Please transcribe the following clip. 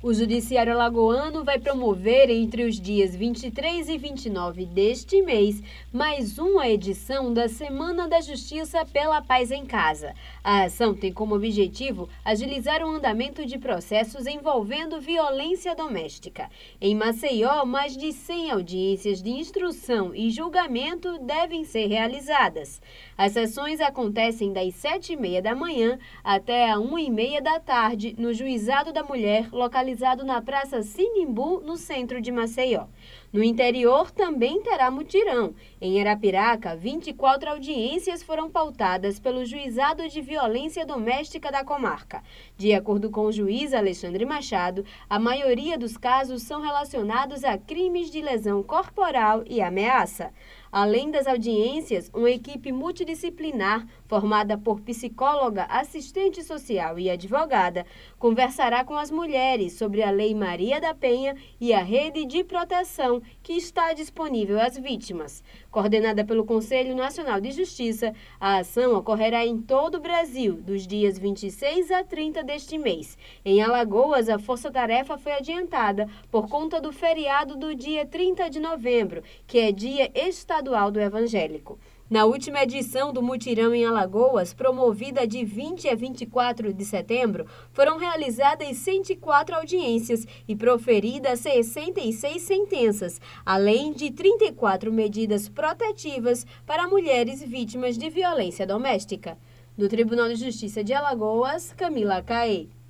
O Judiciário Alagoano vai promover entre os dias 23 e 29 deste mês mais uma edição da Semana da Justiça pela Paz em Casa. A ação tem como objetivo agilizar o andamento de processos envolvendo violência doméstica. Em Maceió, mais de 100 audiências de instrução e julgamento devem ser realizadas. As sessões acontecem das 7h30 da manhã até a 1h30 da tarde no Juizado da Mulher, localizado na Praça Sinimbu, no centro de Maceió. No interior também terá mutirão. Em Arapiraca, 24 audiências foram pautadas pelo Juizado de Violência Doméstica da comarca. De acordo com o juiz Alexandre Machado, a maioria dos casos são relacionados a crimes de lesão corporal e ameaça. Além das audiências, uma equipe multidisciplinar, formada por psicóloga, assistente social e advogada, conversará com as mulheres sobre a Lei Maria da Penha e a rede de proteção que está disponível às vítimas. Coordenada pelo Conselho Nacional de Justiça, a ação ocorrerá em todo o Brasil, dos dias 26 a 30 deste mês. Em Alagoas, a força-tarefa foi adiantada por conta do feriado do dia 30 de novembro, que é Dia Estadual do Evangélico. Na última edição do mutirão em Alagoas, promovida de 20 a 24 de setembro, foram realizadas 104 audiências e proferidas 66 sentenças, além de 34 medidas protetivas para mulheres vítimas de violência doméstica. Do Tribunal de Justiça de Alagoas, Camila Caê.